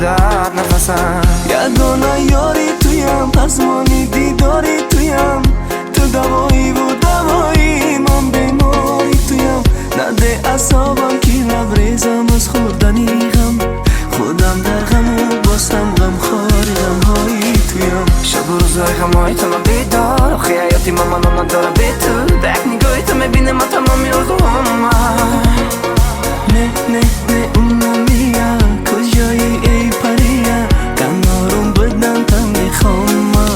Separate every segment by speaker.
Speaker 1: در نفسم یگانه یاری تویم پزمانی دیداری تویم تو دوایی و دوایی من بیماری تویم نده اصابم که لبریزم از خوردنی غم خودم در غم و باسم غم خاری غم هایی تویم شب و روزهای غمهای تو من بیدار آخی حیاتی من نداره بی تو دک نگاهی تو میبینه من تمامی آرزوهام نه نه نه اونم بیا کجایی ای پریا کنارم بدن تا میخوام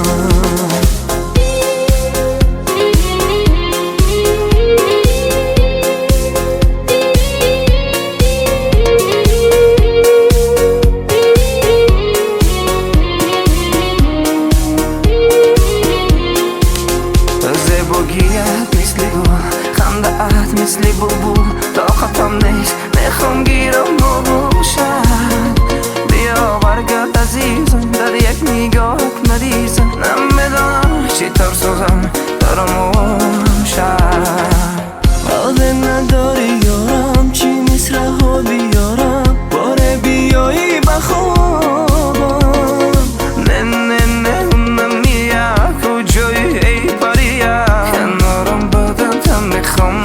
Speaker 1: زیباگیت مثل گل خنده‌ات مثل بلبل طاقتم نیست میخوام گیرم نباشد بیا برگرد عزیزم در یک نگاهت مریضم نمیدانم چی طور سوزم دارم شد عاده نداری یارم چی مثل ها بیارم باره بیایی بخوابم نه نه نه اونم نیا کجایی ای پریا کنارم بدن تا میخوام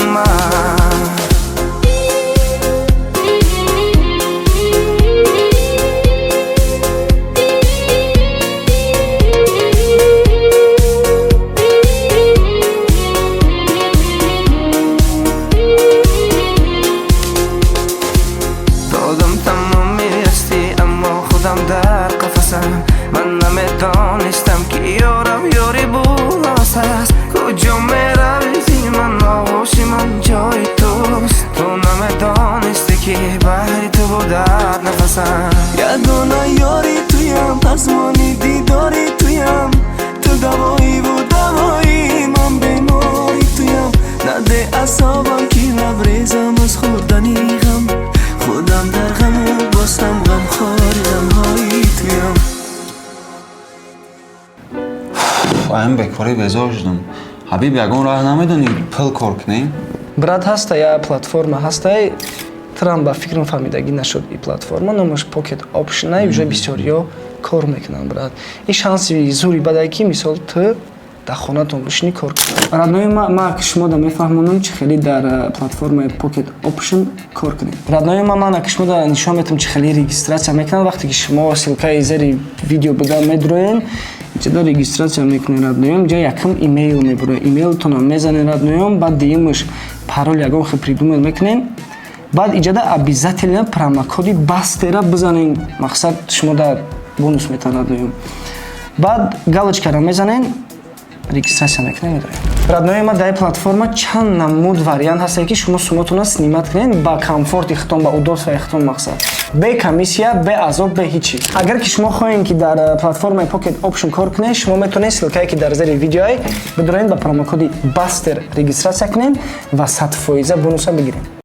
Speaker 1: در قفسم من نمیدانستم که یارم یاری بود است کجا میروی من آغوشی من جای توست تو نمیدانستی که بحری تو بود در نفسم یگانه یاری تویم پزمانی دیداری تویم تو دوایی و دوایی من بیماری تویم نده اصابم که لبریزم از خوردنی غم خودم در غم و باسم غم خاری غم هایی تویم
Speaker 2: خواهیم بکاری بزار شدم حبیب یگان راه نمیدونی پل کار کنیم
Speaker 3: брат ҳаста я платформа ҳастай трам ба фикрам фаҳмидагӣ нашуд и платформа номаш Pocket Option и уже бисёриё кор мекунанд брат и шанси зури бадай ки мисол ту дар хонатон бишинӣ кор кунад раднои ман шумода мефаҳмонам чӣ хеле дар платформаи Pocket Option кор кунем раднои ман шумода нишон метавам чӣ хеле регистратсия мекунанд вақте ки шумо силкаи зери видео бидан медроен ҷада регистратсия мекунед радноём ҷа якам имейл мебурад имейлтонам мезанед радноём баъд диюмаш парол ягон хел придумал мекунем баъд иҷада обязательно промокоди бастера бизанем мақсад шумо дар бонус метавад радноём баъд галочкара мезанед регистрация мекунем раднои ма дар платформа чанд намуд вариант ҳастае ки шумо сумотона снимат кунед ба комфорти хитон ба удовствои хитон мақсад бе комиссия бе азоб бе ҳичи агар ки шумо хоҳед ки дар платформаи Pocket Option кор кунед шумо метавонед силкае ки дар зери видеои бидонед ба промокоди бастер регистрация кунед ва 100% бонуса бигиред